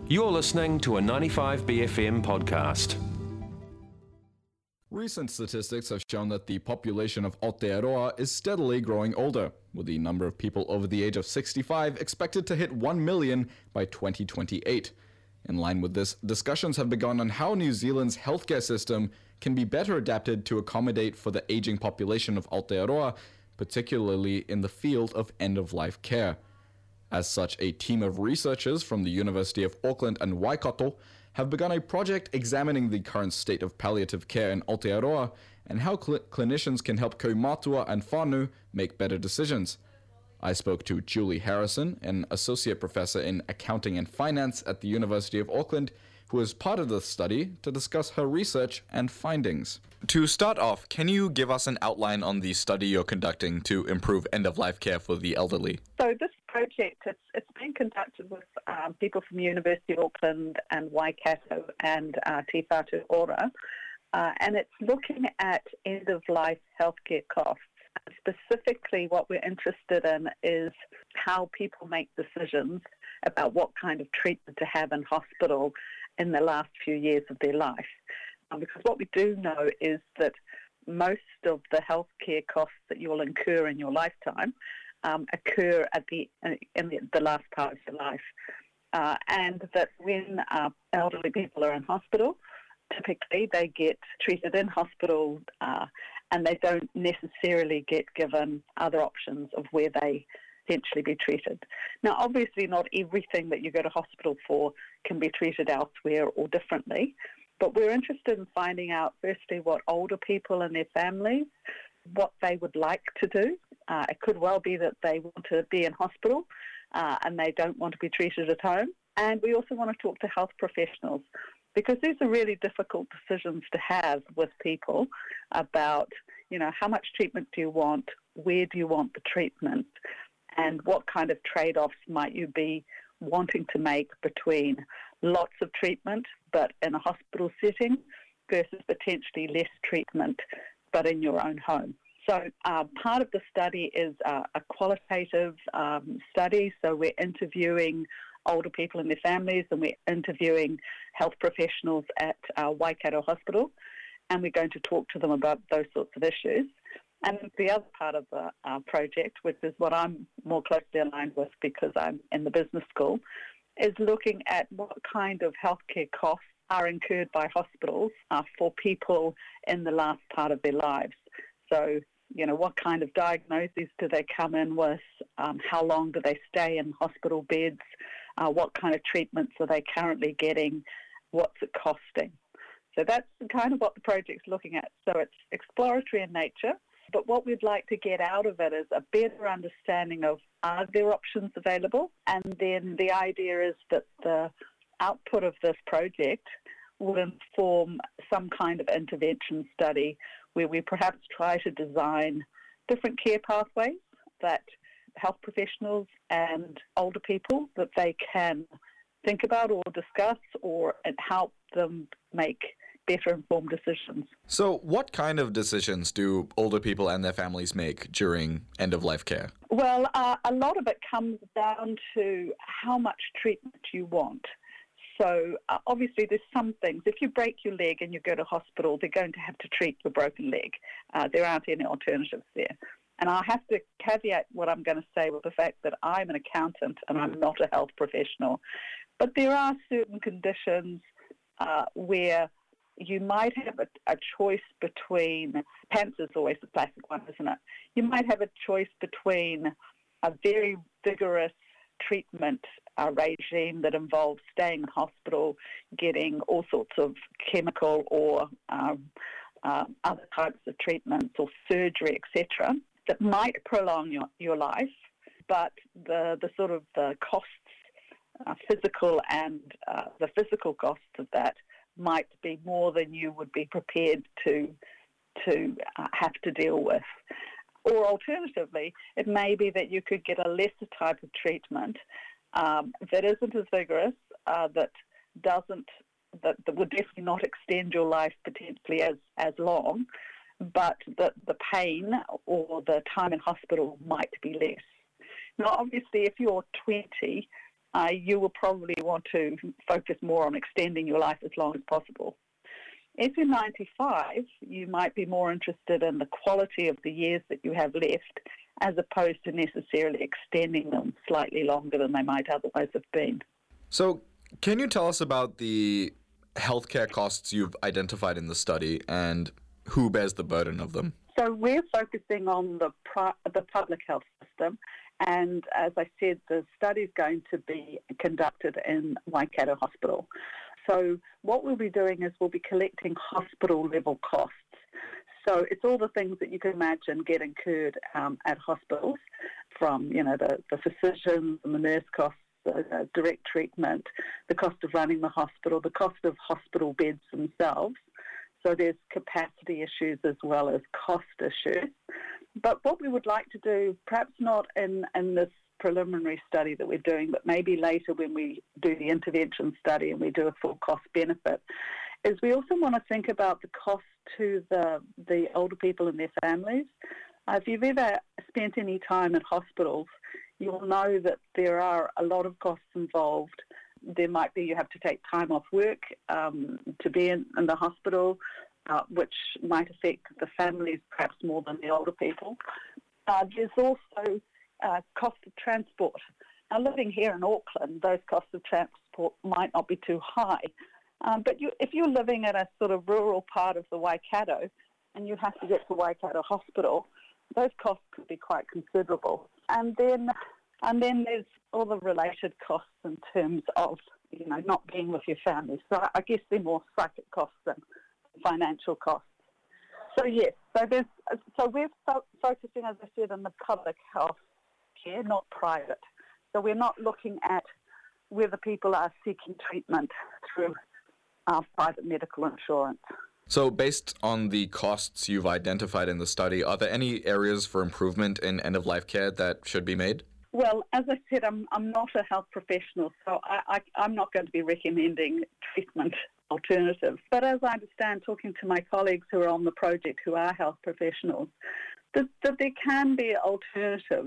You're listening to a 95BFM podcast. Recent statistics have shown that the population of Aotearoa is steadily growing older, with the number of people over the age of 65 expected to hit 1 million by 2028. In line with this, discussions have begun on how New Zealand's healthcare system can be better adapted to accommodate for the aging population of Aotearoa, particularly in the field of end-of-life care. As such, a team of researchers from the University of Auckland and Waikato have begun a project examining the current state of palliative care in Aotearoa and how clinicians can help Kaumātua and whānau make better decisions. I spoke to Julie Harrison, an associate professor in accounting and finance at the University of Auckland, who is part of the study, to discuss her research and findings. To start off, can you give us an outline on the study you're conducting to improve end-of-life care for the elderly? So this project, it's been conducted with people from the University of Auckland and Waikato and Te Whatu Ora, and it's looking at end-of-life healthcare costs. Specifically, what we're interested in is how people make decisions about what kind of treatment to have in hospital in the last few years of their life. Because what we do know is that most of the healthcare costs that you'll incur in your lifetime occur in the last part of your life. And that when elderly people are in hospital, typically they get treated in hospital and they don't necessarily get given other options of where they potentially be treated. Now, obviously not everything that you go to hospital for can be treated elsewhere or differently, but we're interested in finding out firstly what older people and their families, what they would like to do. It could well be that they want to be in hospital and they don't want to be treated at home. And we also want to talk to health professionals, because these are really difficult decisions to have with people about, how much treatment do you want, where do you want the treatment, and what kind of trade-offs might you be wanting to make between lots of treatment but in a hospital setting versus potentially less treatment but in your own home. So part of the study is a qualitative study, so we're interviewing older people and their families, and we're interviewing health professionals at Waikato Hospital, and we're going to talk to them about those sorts of issues. And the other part of the project, which is what I'm more closely aligned with because I'm in the business school, is looking at what kind of healthcare costs are incurred by hospitals for people in the last part of their lives. So, what kind of diagnoses do they come in with? How long do they stay in hospital beds? What kind of treatments are they currently getting? What's it costing? So that's kind of what the project's looking at. So it's exploratory in nature, but what we'd like to get out of it is a better understanding of, are there options available? And then the idea is that the output of this project would inform some kind of intervention study where we perhaps try to design different care pathways that health professionals and older people that they can think about or discuss, or help them make better informed decisions. So what kind of decisions do older people and their families make during end-of-life care? Well, a lot of it comes down to how much treatment you want. So obviously there's some things. If you break your leg and you go to hospital, they're going to have to treat your broken leg. There aren't any alternatives there. And I have to caveat what I'm going to say with the fact that I'm an accountant and I'm not a health professional. But there are certain conditions where you might have a choice between, cancer is always the classic one, isn't it? You might have a choice between a very vigorous treatment regime that involves staying in hospital, getting all sorts of chemical or other types of treatments or surgery, etc., that might prolong your life, but the sort of the costs, physical and the physical costs of that might be more than you would be prepared to have to deal with. Or alternatively, it may be that you could get a lesser type of treatment that isn't as vigorous, that would definitely not extend your life potentially as long, but that the pain or the time in hospital might be less. Now, obviously, if you're 20 you will probably want to focus more on extending your life as long as possible. If you're 95, you might be more interested in the quality of the years that you have left, as opposed to necessarily extending them slightly longer than they might otherwise have been. So, can you tell us about the healthcare costs you've identified in the study and who bears the burden of them? So we're focusing on the public health system, and as I said, the study is going to be conducted in Waikato Hospital. So what we'll be doing is we'll be collecting hospital-level costs. So it's all the things that you can imagine get incurred at hospitals, from the physicians and the nurse costs, direct treatment, the cost of running the hospital, the cost of hospital beds themselves. So there's capacity issues as well as cost issues. But what we would like to do, perhaps not in this preliminary study that we're doing, but maybe later when we do the intervention study and we do a full cost benefit, is we also want to think about the cost to the older people and their families. If you've ever spent any time in hospitals, you'll know that there are a lot of costs involved. There might be you have to take time off work to be in the hospital, which might affect the families perhaps more than the older people. There's also cost of transport. Now, living here in Auckland, those costs of transport might not be too high. But if you're living in a sort of rural part of the Waikato and you have to get to Waikato Hospital, those costs could be quite considerable. And then there's all the related costs in terms of, not being with your family. So I guess they're more psychic costs than financial costs. So yes, so we're focusing, as I said, on the public health care, not private. So we're not looking at whether people are seeking treatment through private medical insurance. So based on the costs you've identified in the study, are there any areas for improvement in end-of-life care that should be made? Well, as I said, I'm not a health professional, so I'm not going to be recommending treatment alternatives. But as I understand, talking to my colleagues who are on the project who are health professionals, that there can be alternatives.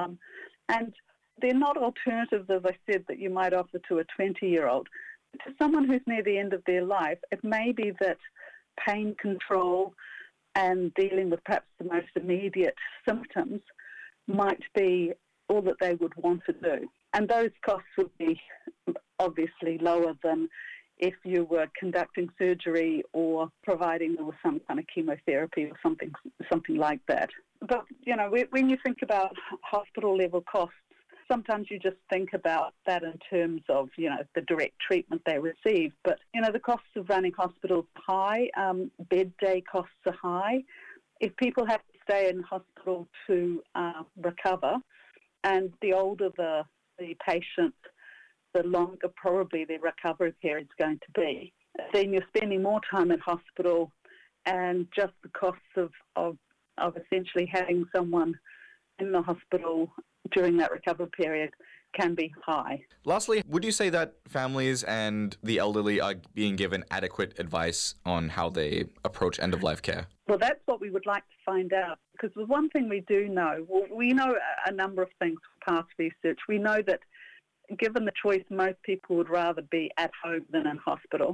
And they're not alternatives, as I said, that you might offer to a 20-year-old. To someone who's near the end of their life, it may be that pain control and dealing with perhaps the most immediate symptoms might be all that they would want to do. And those costs would be obviously lower than if you were conducting surgery or providing them with some kind of chemotherapy or something like that. But, when you think about hospital-level costs, sometimes you just think about that in terms of, the direct treatment they receive. But, the costs of running hospitals are high. Bed day costs are high. If people have to stay in hospital to recover, and the older the patient, the longer probably their recovery period is going to be, then you're spending more time in hospital, and just the costs of essentially having someone in the hospital during that recovery period can be high. Lastly, would you say that families and the elderly are being given adequate advice on how they approach end-of-life care? Well, that's what we would like to find out, because the one thing we do know, we know a number of things from past research. We know that given the choice, most people would rather be at home than in hospital.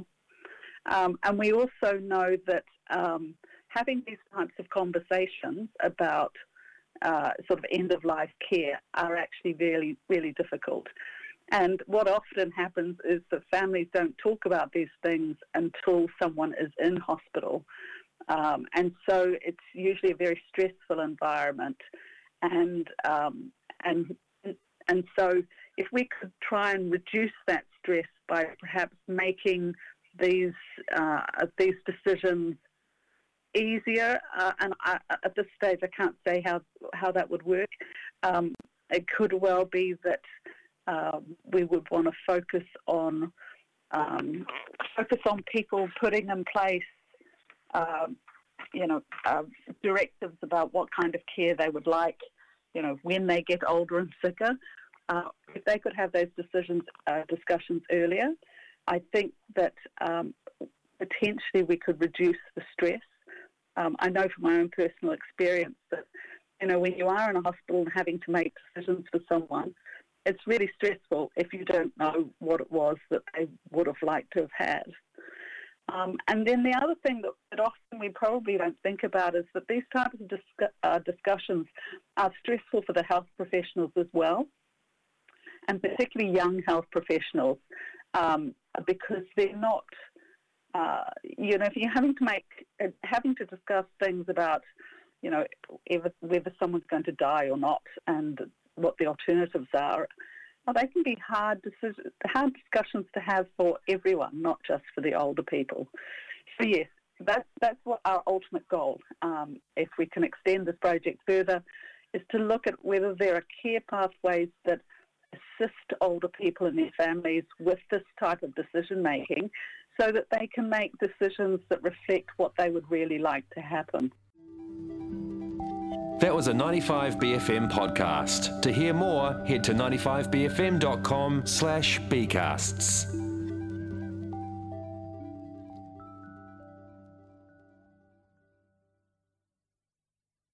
And we also know that having these types of conversations about sort of end-of-life care are actually really, really difficult. And what often happens is that families don't talk about these things until someone is in hospital. And so it's usually a very stressful environment. And so if we could try and reduce that stress by perhaps making these decisions easier, and at this stage I can't say how that would work. It could well be that we would want to focus on people putting in place directives about what kind of care they would like, when they get older and sicker. If they could have those discussions earlier, I think that potentially we could reduce the stress. I know from my own personal experience that, when you are in a hospital and having to make decisions for someone, it's really stressful if you don't know what it was that they would have liked to have had. And then the other thing that often we probably don't think about is that these types of discussions are stressful for the health professionals as well, and particularly young health professionals, because they're not, if you're having to discuss things about, whether someone's going to die or not and what the alternatives are, they can be hard discussions to have for everyone, not just for the older people. So yes, that's what our ultimate goal, if we can extend this project further, is to look at whether there are care pathways that assist older people and their families with this type of decision making so that they can make decisions that reflect what they would really like to happen. That was a 95BFM podcast. To hear more, head to 95bfm.com/bcasts.